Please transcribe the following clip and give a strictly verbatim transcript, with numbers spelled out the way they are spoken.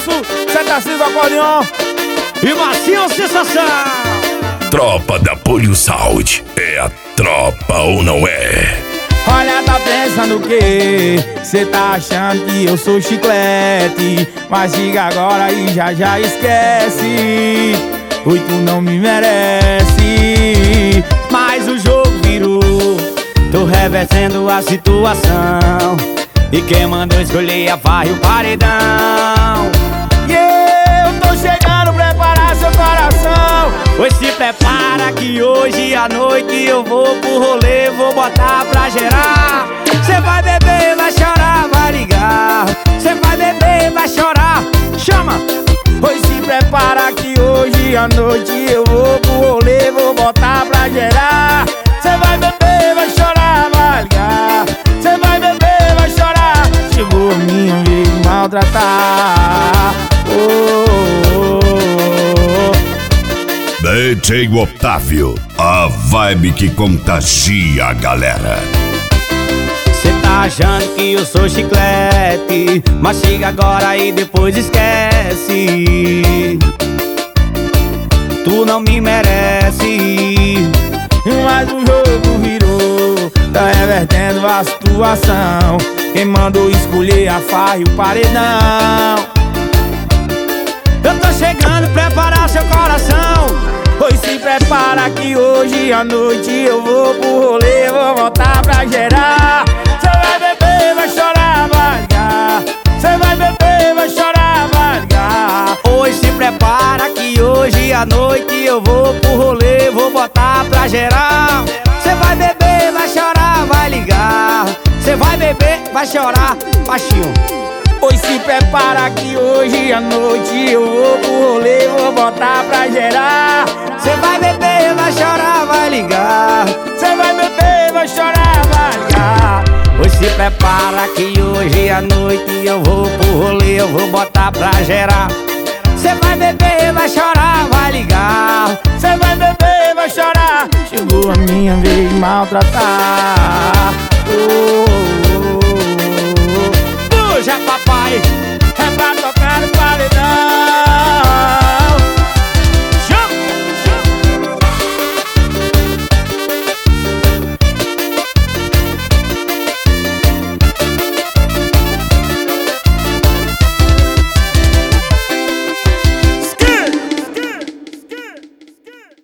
Celso, Seta Cis, acordeon e Macio Sensação. Tropa da Polio Saúde, é a tropa ou não é? Olha, tá pensando o quê? Cê tá achando que eu sou chiclete, mas chega agora e já já esquece. Oi, tu não me merece. Mas o jogo virou, tô revertendo a situação, e quem mandou escolher a farra e o paredão. E eu tô chegando, preparar seu coração. Pois se prepara que hoje à noite eu vou pro rolê, vou botar pra gerar. Cê vai beber, vai chorar, vai ligar. Cê vai beber, vai chorar, chama. Pois se prepara que hoje à noite eu vou pro rolê, vou botar pra gerar. Cê vai beber, vai chorar, vai ligar. Cê vai beber, vai chorar. Chegou a minha vez de maltratar. Oh, oh, oh. D J Otávio, a vibe que contagia a galera. Cê tá achando que eu sou chiclete, mas chega agora e depois esquece. Tu não me merece. Mas o jogo virou, tá revertendo a situação. Quem mandou escolher a farra e o paredão. Eu tô chegando, preparar seu coração. Pois se prepara que hoje à noite eu vou pro rolê, vou voltar pra gerar. Cê vai beber, vai chorar, vai ligar. Cê vai beber, vai chorar, vai ligar. Pois se prepara que hoje à noite eu vou pro rolê, vou botar pra gerar. Cê vai beber, vai chorar, vai ligar. Cê vai beber, vai chorar, baixinho. Pois se prepara que hoje à noite eu vou pro rolê, vou botar pra gerar. Cê vai beber, vai chorar, vai ligar. Cê vai beber, vai chorar, vai ligar. Pois se prepara que hoje à noite eu vou pro rolê, eu vou botar pra gerar. Cê vai beber, vai chorar, vai ligar. Cê vai beber, vai chorar. Chegou a minha vez de maltratar. Oh, oh, oh, oh. Puxa, papai.